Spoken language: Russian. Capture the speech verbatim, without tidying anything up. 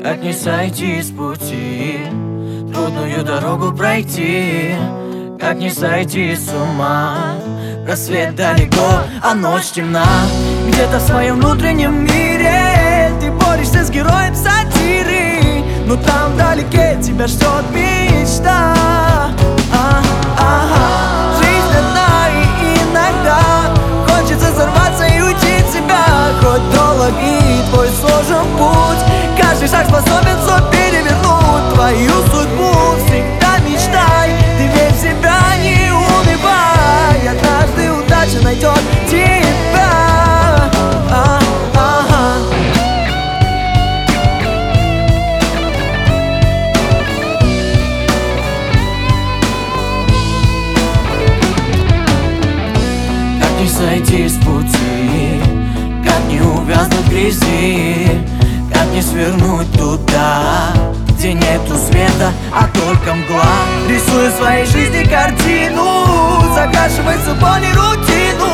Как не сойти с пути, трудную дорогу пройти. Как не сойти с ума, рассвет далеко, а ночь темна. Где-то в своем внутреннем мире ты борешься с героем сатиры, но там вдалеке тебя ждет мечта. а, ага. Жизнь одна, и иногда хочется взорваться и уйти от себя. Хоть долг и твой сложен путь, каждый шаг способен все перевернуть. Твою судьбу всегда мечтай, ты верь в себя, не унывай. Однажды удача найдет тебя. а, ага. Как не сойти с пути, как не увязнуть в грязи, как не свернуть туда, где нету света, а только мгла. Рисуя в своей жизни картину, закрашивай собой рутину.